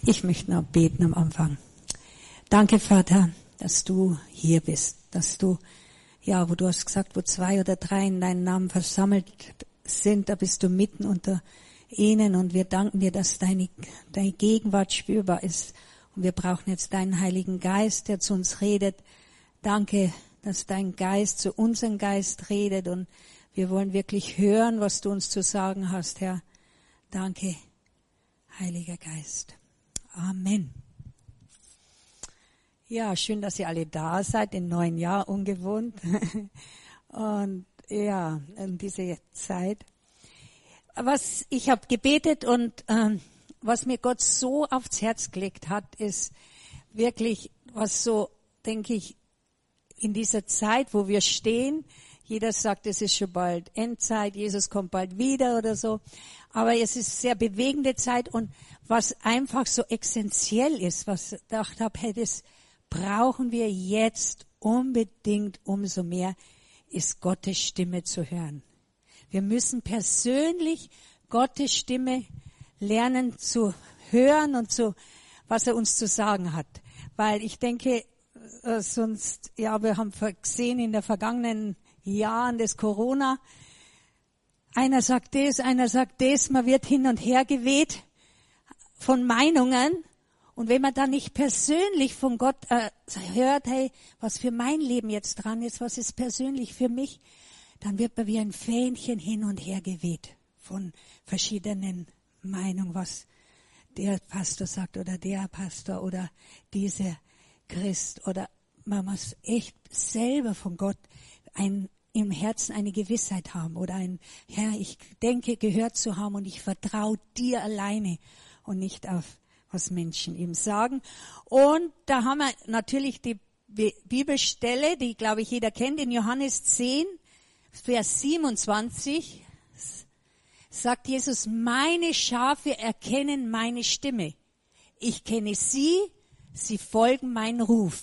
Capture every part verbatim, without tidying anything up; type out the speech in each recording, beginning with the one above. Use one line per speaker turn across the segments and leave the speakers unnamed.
Ich möchte noch beten am Anfang. Danke, Vater, dass du hier bist, dass du, ja, wo du hast gesagt, wo zwei oder drei in deinen Namen versammelt sind, da bist du mitten unter ihnen, und wir danken dir, dass deine, deine Gegenwart spürbar ist, und wir brauchen jetzt deinen Heiligen Geist, der zu uns redet. Danke, dass dein Geist zu unserem Geist redet, und wir wollen wirklich hören, was du uns zu sagen hast, Herr. Danke, Heiliger Geist. Amen. Ja, schön, dass ihr alle da seid, im neuen Jahr, ungewohnt. Und ja, in diese Zeit. Was ich habe gebetet, und ähm, was mir Gott so aufs Herz gelegt hat, ist wirklich, was so, denke ich, in dieser Zeit, wo wir stehen, jeder sagt, es ist schon bald Endzeit, Jesus kommt bald wieder oder so, aber es ist sehr bewegende Zeit, und was einfach so essentiell ist, was ich gedacht habe, hey, das brauchen wir jetzt unbedingt umso mehr, ist Gottes Stimme zu hören. Wir müssen persönlich Gottes Stimme lernen zu hören und zu, was er uns zu sagen hat. Weil ich denke, äh, sonst, ja, wir haben gesehen in den vergangenen Jahren des Corona, einer sagt das, einer sagt das, man wird hin und her geweht von Meinungen. Und wenn man dann nicht persönlich von Gott äh, hört, hey, was für mein Leben jetzt dran ist, was ist persönlich für mich, dann wird man wie ein Fähnchen hin und her geweht von verschiedenen Meinungen, was der Pastor sagt oder der Pastor oder dieser Christ. Oder man muss echt selber von Gott ein, im Herzen eine Gewissheit haben oder ein, Herr, ich denke, gehört zu haben, und ich vertraue dir alleine und nicht auf was Menschen ihm sagen. Und da haben wir natürlich die Bibelstelle, die, glaube ich, jeder kennt, in Johannes zehn, Vers siebenundzwanzig, sagt Jesus, meine Schafe erkennen meine Stimme. Ich kenne sie, sie folgen meinen Ruf.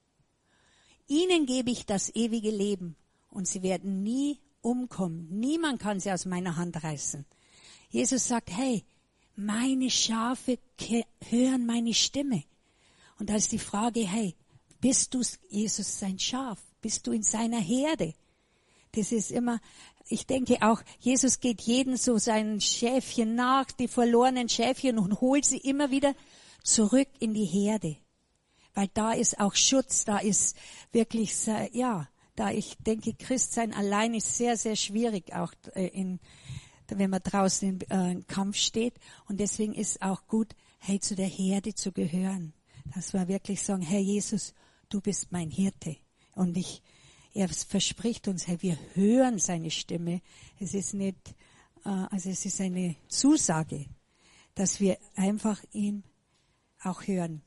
Ihnen gebe ich das ewige Leben, und sie werden nie umkommen. Niemand kann sie aus meiner Hand reißen. Jesus sagt, hey, meine Schafe hören meine Stimme. Und da ist die Frage, hey, bist du Jesus sein Schaf? Bist du in seiner Herde? Das ist immer, ich denke auch, Jesus geht jedem so seinen Schäfchen nach, die verlorenen Schäfchen, und holt sie immer wieder zurück in die Herde. Weil da ist auch Schutz, da ist wirklich, ja, da ich denke, Christsein allein ist sehr, sehr schwierig, auch in, wenn man draußen im äh, Kampf steht. Und deswegen ist auch gut, hey, zu der Herde zu gehören. Dass wir wirklich sagen, Herr Jesus, du bist mein Hirte. Und ich, er verspricht uns, hey, wir hören seine Stimme. Es ist nicht, äh, also es ist eine Zusage, dass wir einfach ihn auch hören.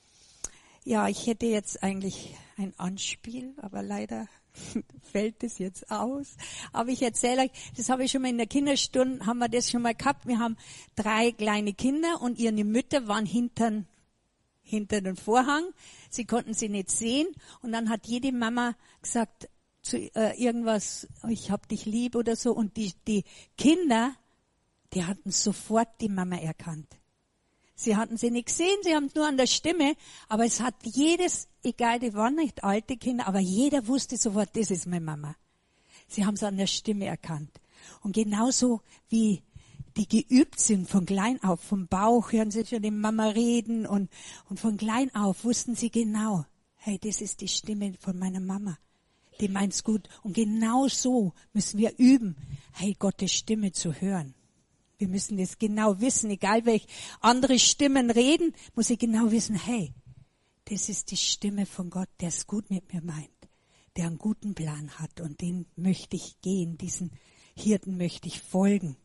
Ja, ich hätte jetzt eigentlich ein Anspiel, aber leider fällt es jetzt aus. Aber ich erzähle euch, das habe ich schon mal in der Kinderstunde, haben wir das schon mal gehabt. Wir haben drei kleine Kinder, und ihre Mütter waren hinter, hinter dem Vorhang. Sie konnten sie nicht sehen. Und dann hat jede Mama gesagt zu äh, irgendwas, ich hab dich lieb oder so. Und die, die Kinder, die hatten sofort die Mama erkannt. Sie hatten sie nicht gesehen, sie haben es nur an der Stimme, aber es hat jedes, egal, die waren nicht alte Kinder, aber jeder wusste sofort, das ist meine Mama. Sie haben es an der Stimme erkannt. Und genauso wie die geübt sind von klein auf, vom Bauch hören sie schon die Mama reden, und, und von klein auf wussten sie genau, hey, das ist die Stimme von meiner Mama. Die meint's gut. Und genau so müssen wir üben, hey, Gottes Stimme zu hören. Wir müssen das genau wissen, egal welche andere Stimmen reden, muss ich genau wissen, hey, das ist die Stimme von Gott, der es gut mit mir meint, der einen guten Plan hat, und den möchte ich gehen, diesen Hirten möchte ich folgen.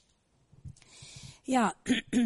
Ja,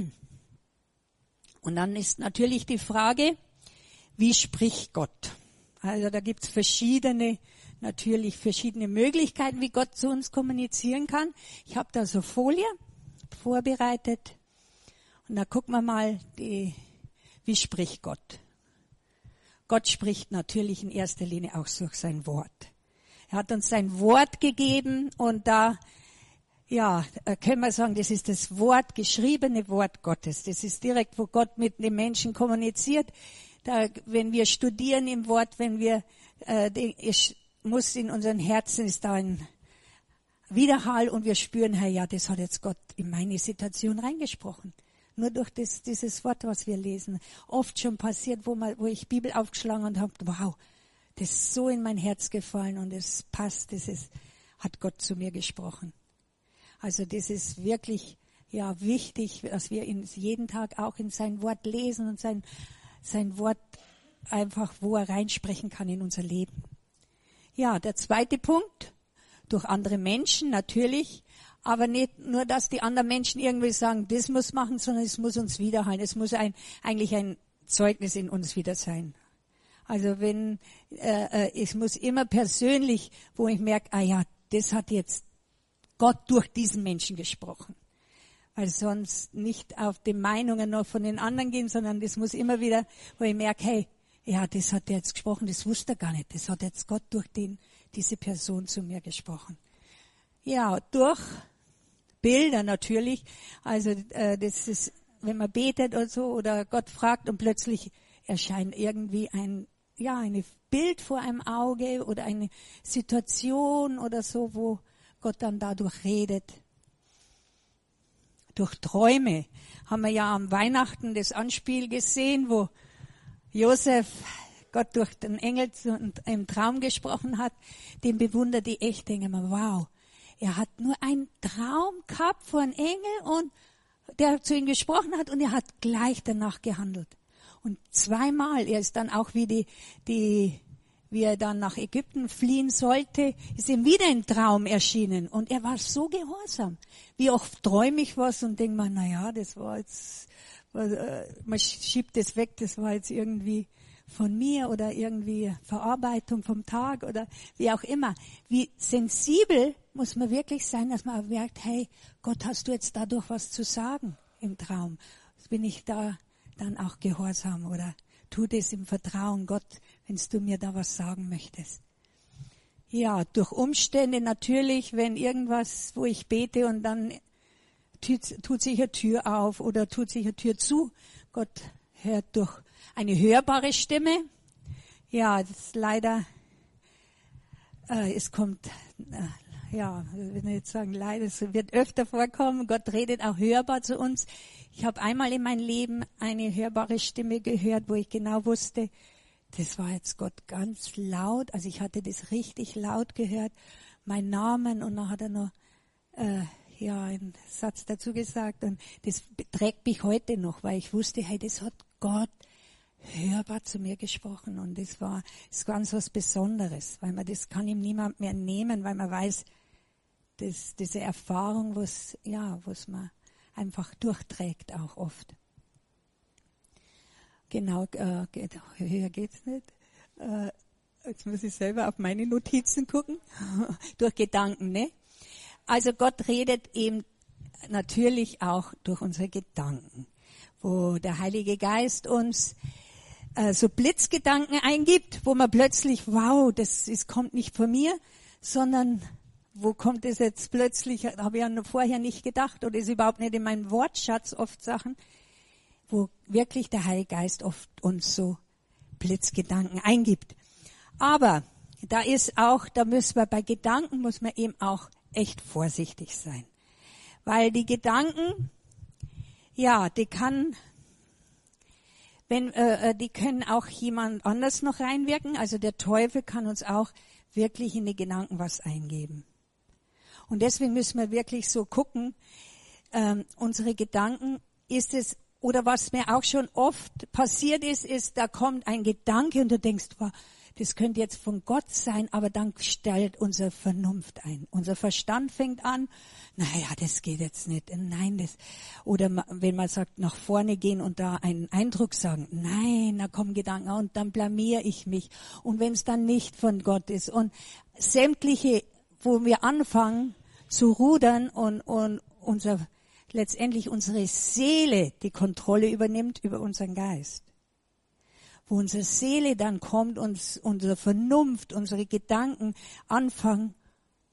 und dann ist natürlich die Frage, wie spricht Gott? Also da gibt's verschiedene, natürlich verschiedene Möglichkeiten, wie Gott zu uns kommunizieren kann. Ich habe da so Folie vorbereitet, und da gucken wir mal, die, wie spricht Gott? Gott spricht natürlich in erster Linie auch durch sein Wort. Er hat uns sein Wort gegeben, und da ja, können wir sagen, das ist das Wort, geschriebene Wort Gottes. Das ist direkt, wo Gott mit den Menschen kommuniziert. Da, wenn wir studieren im Wort, wenn wir, äh, es muss in unseren Herzen, ist da ein Widerhall und wir spüren, hey, ja, das hat jetzt Gott in meine Situation reingesprochen. Nur durch das, dieses Wort, was wir lesen. Oft schon passiert, wo, man, wo ich Bibel aufgeschlagen und habe, wow, das ist so in mein Herz gefallen und es passt, das ist, hat Gott zu mir gesprochen. Also das ist wirklich ja wichtig, dass wir ihn jeden Tag auch in sein Wort lesen und sein, sein Wort einfach, wo er reinsprechen kann in unser Leben. Ja, der zweite Punkt, durch andere Menschen natürlich, aber nicht nur, dass die anderen Menschen irgendwie sagen, das muss machen, sondern es muss uns widerhallen. Es muss ein, eigentlich ein Zeugnis in uns wieder sein. Also wenn, äh, es muss immer persönlich, wo ich merke, ah ja, das hat jetzt Gott durch diesen Menschen gesprochen. Weil sonst nicht auf die Meinungen noch von den anderen gehen, sondern das muss immer wieder, wo ich merke, hey, ja, das hat er jetzt gesprochen, das wusste er gar nicht. Das hat jetzt Gott durch den, diese Person zu mir gesprochen. Ja, durch Bilder natürlich. Also äh, das ist, wenn man betet oder so oder Gott fragt und plötzlich erscheint irgendwie ein, ja, ein Bild vor einem Auge oder eine Situation oder so, wo Gott dann dadurch redet. Durch Träume haben wir ja am Weihnachten das Anspiel gesehen, wo Josef Gott durch den Engel im Traum gesprochen hat. Den bewundert die echt, denken wir, wow, er hat nur einen Traum gehabt von einem Engel und der zu ihm gesprochen hat und er hat gleich danach gehandelt. Und zweimal, er ist dann auch wie die, die wie er dann nach Ägypten fliehen sollte, ist ihm wieder ein Traum erschienen. Und er war so gehorsam. Wie oft träume ich was und denke mir, na ja, das war jetzt, man schiebt das weg, das war jetzt irgendwie von mir oder irgendwie Verarbeitung vom Tag oder wie auch immer. Wie sensibel muss man wirklich sein, dass man merkt, hey, Gott, hast du jetzt dadurch was zu sagen im Traum? Bin ich da dann auch gehorsam oder tu das im Vertrauen, Gott, wenn du mir da was sagen möchtest. Ja, durch Umstände natürlich, wenn irgendwas, wo ich bete und dann tut, tut sich eine Tür auf oder tut sich eine Tür zu. Gott hört durch eine hörbare Stimme. Ja, das ist leider, äh, es kommt, äh, ja, ich will nicht sagen leider, es wird öfter vorkommen. Gott redet auch hörbar zu uns. Ich habe einmal in meinem Leben eine hörbare Stimme gehört, wo ich genau wusste, das war jetzt Gott ganz laut. Also ich hatte das richtig laut gehört, mein Namen, und dann hat er noch äh, ja einen Satz dazu gesagt. Und das trägt mich heute noch, weil ich wusste, hey, das hat Gott hörbar zu mir gesprochen. Und das war das ist ganz was Besonderes, weil man das kann ihm niemand mehr nehmen, weil man weiß, dass diese Erfahrung, was ja, was man einfach durchträgt auch oft. Genau, äh, geht, höher geht's nicht. Äh, jetzt muss ich selber auf meine Notizen gucken. Durch Gedanken, ne? Also Gott redet eben natürlich auch durch unsere Gedanken, wo der Heilige Geist uns äh, so Blitzgedanken eingibt, wo man plötzlich, wow, das ist, kommt nicht von mir, sondern wo kommt es jetzt plötzlich, habe ich ja noch vorher nicht gedacht oder ist überhaupt nicht in meinem Wortschatz oft Sachen, wo wirklich der Heilige Geist oft uns so Blitzgedanken eingibt. Aber da ist auch, da müssen wir bei Gedanken, muss man eben auch echt vorsichtig sein. Weil die Gedanken, ja, die kann, wenn, äh, die können auch jemand anders noch reinwirken. Also der Teufel kann uns auch wirklich in die Gedanken was eingeben. Und deswegen müssen wir wirklich so gucken, ähm, unsere Gedanken, ist es, oder was mir auch schon oft passiert ist, ist, da kommt ein Gedanke und du denkst, wow, das könnte jetzt von Gott sein, aber dann stellt unsere Vernunft ein. Unser Verstand fängt an, naja, das geht jetzt nicht, nein, das, oder wenn man sagt, nach vorne gehen und da einen Eindruck sagen, nein, da kommen Gedanken und dann blamiere ich mich. Und wenn es dann nicht von Gott ist und sämtliche, wo wir anfangen zu rudern und, und unser, letztendlich unsere Seele die Kontrolle übernimmt über unseren Geist. Wo unsere Seele dann kommt und unsere Vernunft, unsere Gedanken anfangen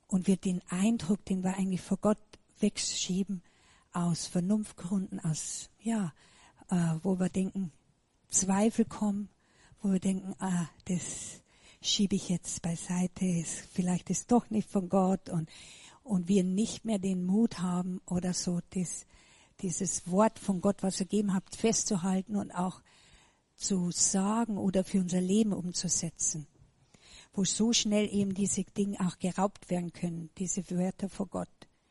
und wir den Eindruck, den wir eigentlich vor Gott wegschieben, aus Vernunftgründen, aus, ja, äh, wo wir denken, Zweifel kommen, wo wir denken, ah, das schiebe ich jetzt beiseite, ist, vielleicht ist doch nicht von Gott und, und wir nicht mehr den Mut haben oder so, das, dieses Wort von Gott, was ihr gegeben habt, festzuhalten und auch zu sagen oder für unser Leben umzusetzen, wo so schnell eben diese Dinge auch geraubt werden können, diese Wörter vor Gott.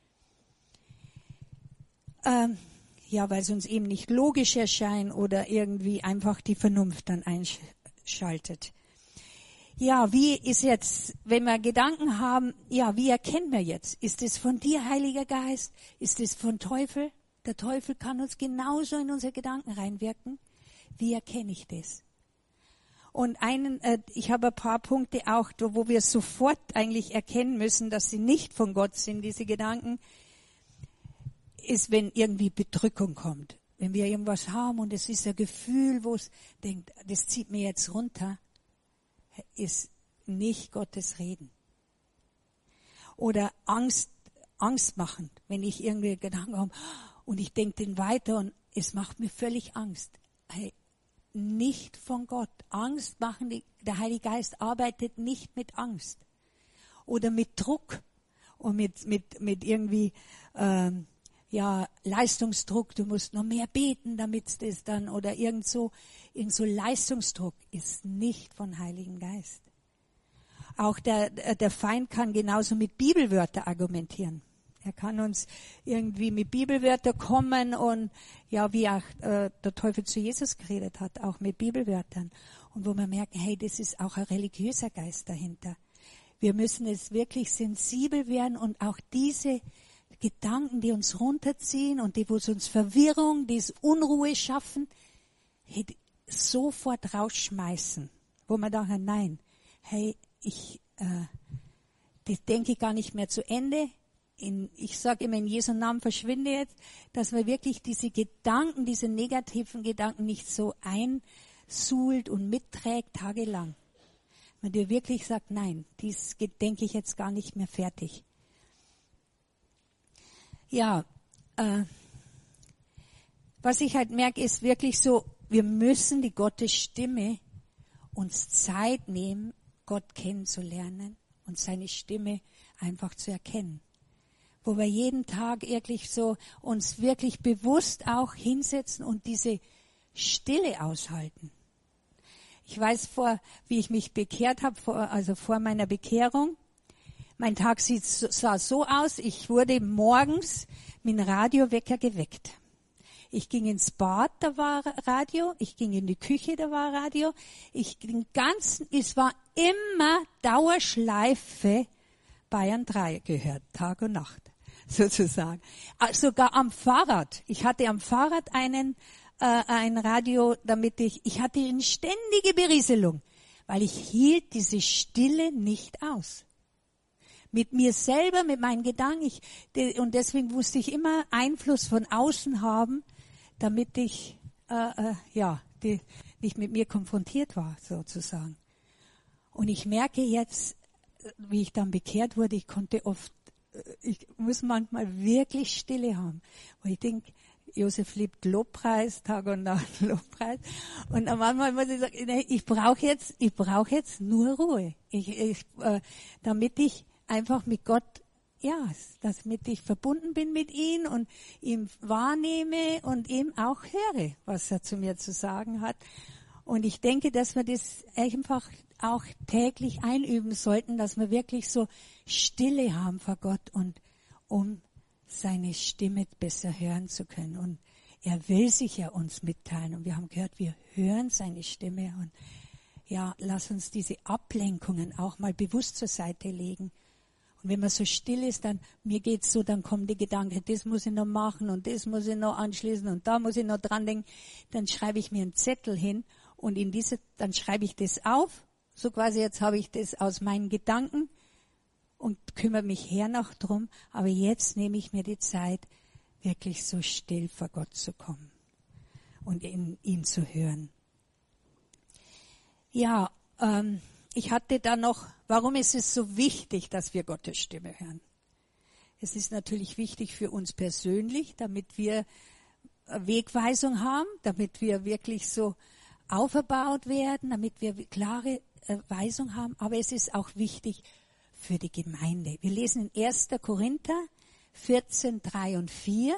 Ähm, ja, weil es uns eben nicht logisch erscheint oder irgendwie einfach die Vernunft dann einschaltet. Ja, wie ist jetzt, wenn wir Gedanken haben, ja, wie erkennen wir jetzt? Ist es von dir, Heiliger Geist? Ist es von Teufel? Der Teufel kann uns genauso in unsere Gedanken reinwirken. Wie erkenne ich das? Und einen, äh, ich habe ein paar Punkte auch, wo wir sofort eigentlich erkennen müssen, dass sie nicht von Gott sind, diese Gedanken, ist, wenn irgendwie Bedrückung kommt. Wenn wir irgendwas haben und es ist ein Gefühl, wo es denkt, das zieht mir jetzt runter, ist nicht Gottes Reden. Oder Angst, angstmachend, wenn ich irgendwie Gedanken habe und ich denke den weiter und es macht mir völlig Angst. Hey, nicht von Gott. Angst machen, der Heilige Geist arbeitet nicht mit Angst. Oder mit Druck und mit, mit, mit irgendwie, ähm, ja, Leistungsdruck, du musst noch mehr beten, damit das dann, oder irgend so, irgend so Leistungsdruck ist nicht von Heiligen Geist. Auch der, der Feind kann genauso mit Bibelwörtern argumentieren. Er kann uns irgendwie mit Bibelwörtern kommen und, ja, wie auch äh, der Teufel zu Jesus geredet hat, auch mit Bibelwörtern. Und wo wir merken, hey, das ist auch ein religiöser Geist dahinter. Wir müssen jetzt wirklich sensibel werden und auch diese Gedanken, die uns runterziehen und die, wo es uns Verwirrung, die es Unruhe schaffen, hey, sofort rausschmeißen. Wo man dachte, nein, hey, ich, äh, das denke ich gar nicht mehr zu Ende. In, ich sage immer, in Jesu Namen verschwinde jetzt, dass man wirklich diese Gedanken, diese negativen Gedanken nicht so einsuhlt und mitträgt tagelang. Man dir wirklich sagt, nein, dies denke ich jetzt gar nicht mehr fertig. Ja, äh, was ich halt merke, ist wirklich so, wir müssen die Gottes Stimme uns Zeit nehmen, Gott kennenzulernen und seine Stimme einfach zu erkennen. Wo wir jeden Tag wirklich so uns wirklich bewusst auch hinsetzen und diese Stille aushalten. Ich weiß vor, wie ich mich bekehrt habe, vor, also vor meiner Bekehrung, mein Tag sieht, sah so aus, ich wurde morgens mit dem Radiowecker geweckt. Ich ging ins Bad, da war Radio, ich ging in die Küche, da war Radio, ich den ganzen, es war immer Dauerschleife Bayern drei gehört, Tag und Nacht, sozusagen. Sogar am Fahrrad. Ich hatte am Fahrrad einen, äh, ein Radio, damit ich, ich hatte eine ständige Berieselung, weil ich hielt diese Stille nicht aus. Mit mir selber, mit meinen Gedanken. Ich, de, und deswegen musste ich immer Einfluss von außen haben, damit ich äh, äh, ja die, nicht mit mir konfrontiert war, sozusagen. Und ich merke jetzt, wie ich dann bekehrt wurde, ich konnte oft, ich muss manchmal wirklich Stille haben. Weil ich denke, Josef liebt Lobpreis, Tag und Nacht Lobpreis. Und manchmal muss ich sagen, ich brauche jetzt, ich brauche jetzt nur Ruhe. Ich, ich, äh, damit ich einfach mit Gott, ja, damit ich verbunden bin mit ihm und ihm wahrnehme und ihm auch höre, was er zu mir zu sagen hat. Und ich denke, dass wir das einfach auch täglich einüben sollten, dass wir wirklich so Stille haben vor Gott und um seine Stimme besser hören zu können. Und er will sich ja uns mitteilen. Und wir haben gehört, wir hören seine Stimme. Und ja, lass uns diese Ablenkungen auch mal bewusst zur Seite legen. Und wenn man so still ist, dann, mir geht's so, dann kommen die Gedanken, das muss ich noch machen und das muss ich noch anschließen und da muss ich noch dran denken. Dann schreibe ich mir einen Zettel hin und in diese, dann schreibe ich das auf. So quasi, jetzt habe ich das aus meinen Gedanken und kümmere mich her noch drum. Aber jetzt nehme ich mir die Zeit, wirklich so still vor Gott zu kommen und in ihn zu hören. Ja, ähm, ich hatte da noch, warum ist es so wichtig, dass wir Gottes Stimme hören? Es ist natürlich wichtig für uns persönlich, damit wir Wegweisung haben, damit wir wirklich so aufgebaut werden, damit wir klare äh, Weisung haben. Aber es ist auch wichtig für die Gemeinde. Wir lesen in erster Korinther vierzehn, drei und vier.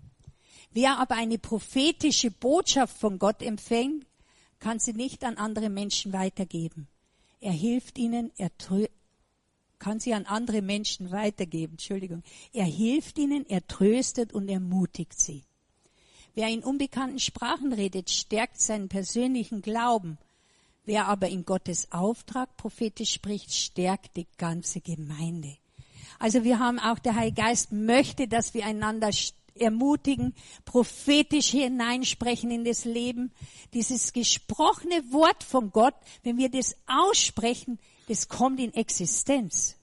Wer aber eine prophetische Botschaft von Gott empfängt, kann sie nicht an andere Menschen weitergeben. Er hilft ihnen, er trö- kann sie an andere Menschen weitergeben. Entschuldigung. Er hilft ihnen, er tröstet und ermutigt sie. Wer in unbekannten Sprachen redet, stärkt seinen persönlichen Glauben. Wer aber in Gottes Auftrag prophetisch spricht, stärkt die ganze Gemeinde. Also wir haben auch, der Heilige Geist möchte, dass wir einander ermutigen, prophetisch hineinsprechen in das Leben. Dieses gesprochene Wort von Gott, wenn wir das aussprechen, das kommt in Existenz.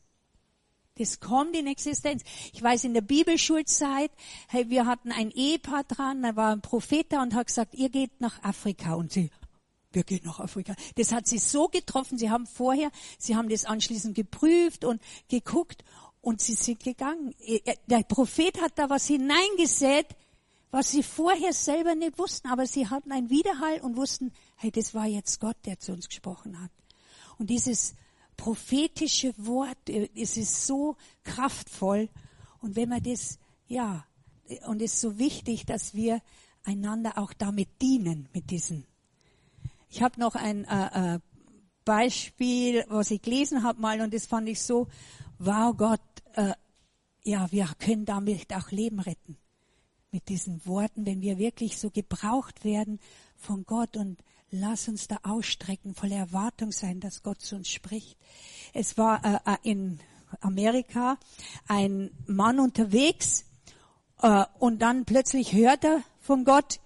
Das kommt in Existenz. Ich weiß, in der Bibelschulzeit, hey, wir hatten ein Ehepaar dran, da war ein Prophet da und hat gesagt, ihr geht nach Afrika. Und sie, wir gehen nach Afrika. Das hat sie so getroffen. Sie haben vorher, sie haben das anschließend geprüft und geguckt und sie sind gegangen. Der Prophet hat da was hineingesät, was sie vorher selber nicht wussten. Aber sie hatten einen Widerhall und wussten, hey, das war jetzt Gott, der zu uns gesprochen hat. Und dieses prophetische Wort, es ist so kraftvoll. Und wenn man das, ja, und es ist so wichtig, dass wir einander auch damit dienen, mit diesen. Ich habe noch ein äh, äh, Beispiel, was ich gelesen habe mal, und das fand ich so, wow Gott, äh, ja, wir können damit auch Leben retten. Mit diesen Worten, wenn wir wirklich so gebraucht werden von Gott, und lass uns da ausstrecken, voller Erwartung sein, dass Gott zu uns spricht. Es war äh, in Amerika ein Mann unterwegs äh, und dann plötzlich hört er von Gott,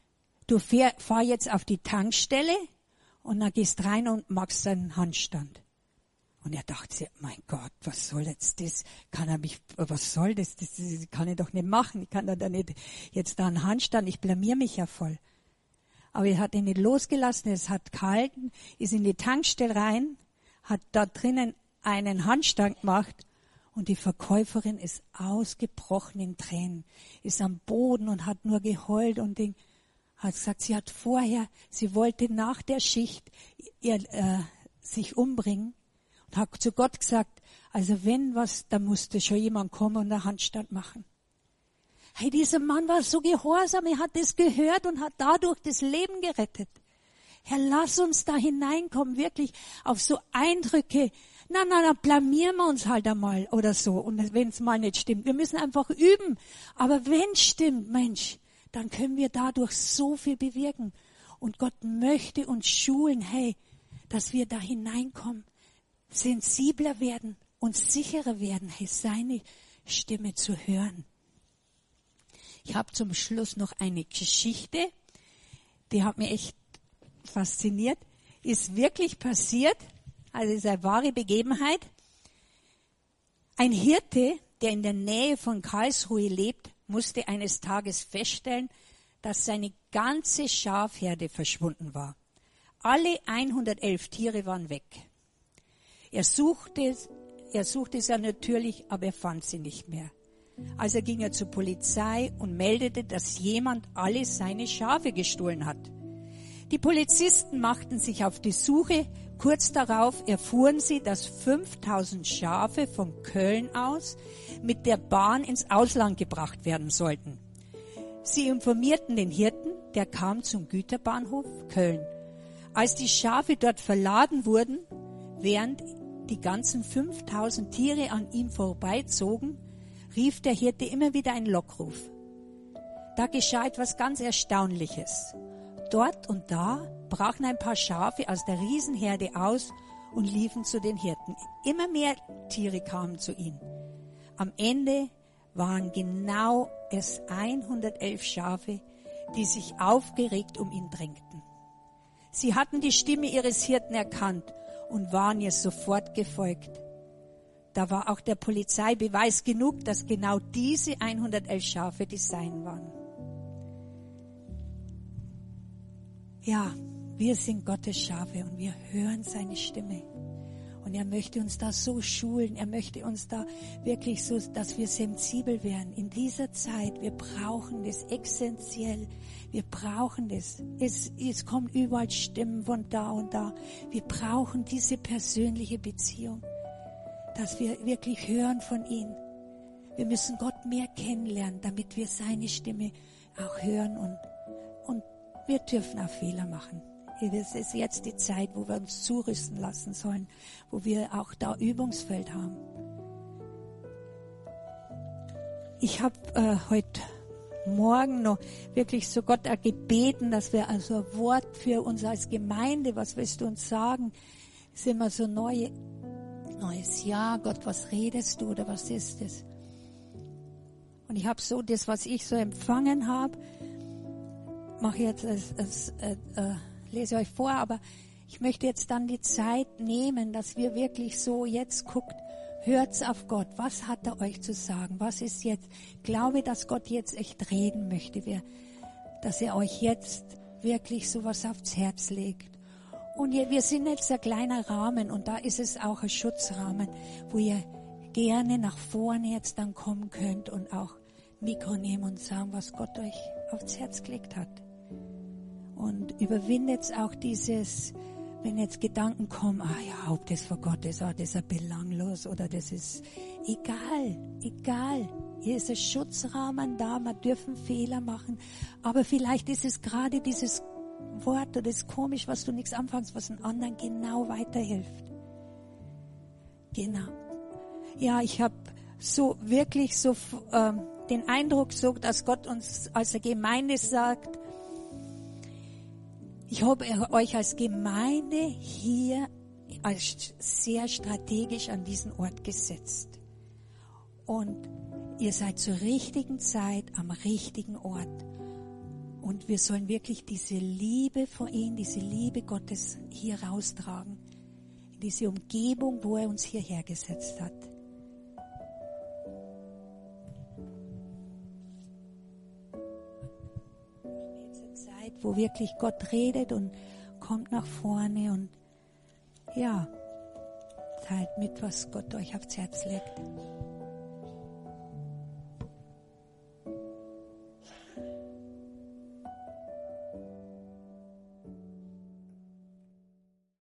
du fahr, fahr jetzt auf die Tankstelle und dann gehst rein und machst einen Handstand. Und er dachte sich, mein Gott, was soll jetzt das? Kann er mich, was soll das? Das, das kann ich doch nicht machen. Ich kann da nicht jetzt da einen Handstand, ich blamier mich ja voll. Aber er hat ihn nicht losgelassen, es hat gehalten, ist in die Tankstelle rein, hat da drinnen einen Handstand gemacht und die Verkäuferin ist ausgebrochen in Tränen, ist am Boden und hat nur geheult und Ding, hat gesagt, sie hat vorher, sie wollte nach der Schicht ihr, äh, sich umbringen und hat zu Gott gesagt, also wenn was, da musste schon jemand kommen und einen Handstand machen. Hey, dieser Mann war so gehorsam, er hat das gehört und hat dadurch das Leben gerettet. Herr, lass uns da hineinkommen, wirklich auf so Eindrücke. Na, na, na, blamieren wir uns halt einmal oder so. Und wenn es mal nicht stimmt, wir müssen einfach üben. Aber wenn es stimmt, Mensch, dann können wir dadurch so viel bewirken. Und Gott möchte uns schulen, hey, dass wir da hineinkommen, sensibler werden und sicherer werden, hey, seine Stimme zu hören. Ich habe zum Schluss noch eine Geschichte, die hat mich echt fasziniert. Ist wirklich passiert, also ist eine wahre Begebenheit. Ein Hirte, der in der Nähe von Karlsruhe lebt, musste eines Tages feststellen, dass seine ganze Schafherde verschwunden war. Alle hundertelf Tiere waren weg. Er suchte, er suchte sie natürlich, aber er fand sie nicht mehr. Also ging er zur Polizei und meldete, dass jemand alle seine Schafe gestohlen hat. Die Polizisten machten sich auf die Suche. Kurz darauf erfuhren sie, dass fünftausend Schafe von Köln aus mit der Bahn ins Ausland gebracht werden sollten. Sie informierten den Hirten, der kam zum Güterbahnhof Köln. Als die Schafe dort verladen wurden, während die ganzen fünftausend Tiere an ihm vorbeizogen, rief der Hirte immer wieder einen Lockruf. Da geschah etwas ganz Erstaunliches. Dort und da brachen ein paar Schafe aus der Riesenherde aus und liefen zu den Hirten. Immer mehr Tiere kamen zu ihnen. Am Ende waren genau es hundertelf Schafe, die sich aufgeregt um ihn drängten. Sie hatten die Stimme ihres Hirten erkannt und waren ihr sofort gefolgt. Da war auch der Polizei Beweis genug, dass genau diese hundertelf Schafe die seinen waren. Ja, wir sind Gottes Schafe und wir hören seine Stimme. Und er möchte uns da so schulen. Er möchte uns da wirklich so, dass wir sensibel werden. In dieser Zeit, wir brauchen das essentiell. Wir brauchen das. Es, es kommen überall Stimmen von da und da. Wir brauchen diese persönliche Beziehung, dass wir wirklich hören von ihm. Wir müssen Gott mehr kennenlernen, damit wir seine Stimme auch hören. Und, und wir dürfen auch Fehler machen. Es ist jetzt die Zeit, wo wir uns zurüsten lassen sollen, wo wir auch da Übungsfeld haben. Ich habe äh, heute Morgen noch wirklich so Gott auch gebeten, dass wir also ein Wort für uns als Gemeinde, was willst du uns sagen? Es ist immer so neue, neues Jahr, Gott, was redest du oder was ist es? Und ich habe so das, was ich so empfangen habe, mache jetzt als, als äh, äh, lese euch vor, aber ich möchte jetzt dann die Zeit nehmen, dass wir wirklich so jetzt guckt, hört's auf Gott. Was hat er euch zu sagen? Was ist jetzt? Ich glaube, dass Gott jetzt echt reden möchte, wir, dass er euch jetzt wirklich sowas aufs Herz legt. Und ihr, wir sind jetzt ein kleiner Rahmen und da ist es auch ein Schutzrahmen, wo ihr gerne nach vorne jetzt dann kommen könnt und auch Mikro nehmen und sagen, was Gott euch aufs Herz gelegt hat. Und überwindet auch dieses, wenn jetzt Gedanken kommen, ah ja, ob das vor Gott ist, ah, das ist ja belanglos oder das ist egal, egal. Hier ist ein Schutzrahmen da, wir dürfen Fehler machen, aber vielleicht ist es gerade dieses Wort oder das komisch, was du nichts anfängst, was einem anderen genau weiterhilft. Genau. Ja, ich habe so wirklich so ähm, den Eindruck, so, dass Gott uns als eine Gemeinde sagt, ich habe euch als Gemeinde hier als sehr strategisch an diesen Ort gesetzt. Und ihr seid zur richtigen Zeit am richtigen Ort. Und wir sollen wirklich diese Liebe vor ihm, diese Liebe Gottes hier raustragen. In diese Umgebung, wo er uns hierher gesetzt hat. Wo wirklich Gott redet und kommt nach vorne und ja, teilt mit, was Gott euch aufs Herz legt.